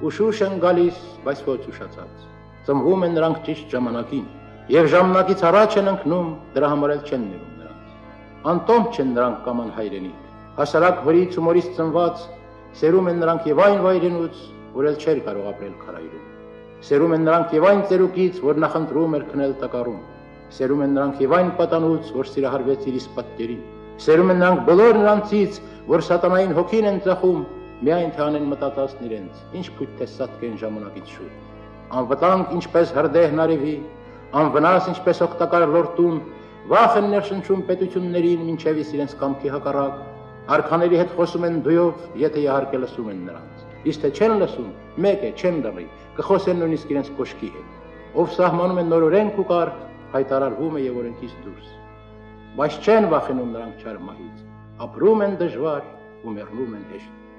Ուշուշ են գալիս, բայց ոչ ուշացած։ Ծնվում են նրանք ճիշտ ժամանակին, եւ ժամանակից առաջ են ընկնում, դրա համար էլ չեն ներում նրանց։ Անտոմպ չեն նրանք կամ անհայրենիք, հասարակ հորից ու մորից ծնված, սերում են նրանք եւ այն վայրենուց, որ էլ չէր կարող ապրել քարայրում։ Սերում են նրանք եւ այն ծերուկից, որ նախընտրում էր քնել տակառում։ Սերում են նրանք եւ այն պատանուց, որ սիրահարվեց իր իսկ պատկերին։ Սերում են նրանք բոլոր նրանցից, որ սատանային հոգին են ծախում, միայն թե անեն մտածածն իրենց, ինչ փույթ թե սատկեն ժամանակից շուտ։ Անվտանգ ինչպես հրդեհ նարևի, անվնաս ինչպես օգտակար լորտուն, վախ են ներշնչում պետություններին մինչև իրենց կամքի հակառակ, արքաների հետ խոսում են դույով, եթե իհարկե լսում են նրանց։ Իսկ թե չեն լսում, մեկ է, չեն լռի, կխոսեն նույնիսկ իրենց կոշկի հետ։ Ով սահմանում են նոր օրենք ու կարգ, հայտարարվում է եւ օրենքից դուրս։ Բայց չեն վախենում նրանք չար մահից, ապրում են դժվար ու մեռնում են հեշտ։